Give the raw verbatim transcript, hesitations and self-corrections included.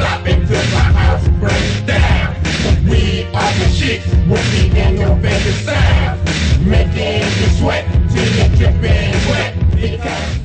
drop it till the house burns down. We are the chicks with the innovative sound, making you sweat till you're dripping wet. Because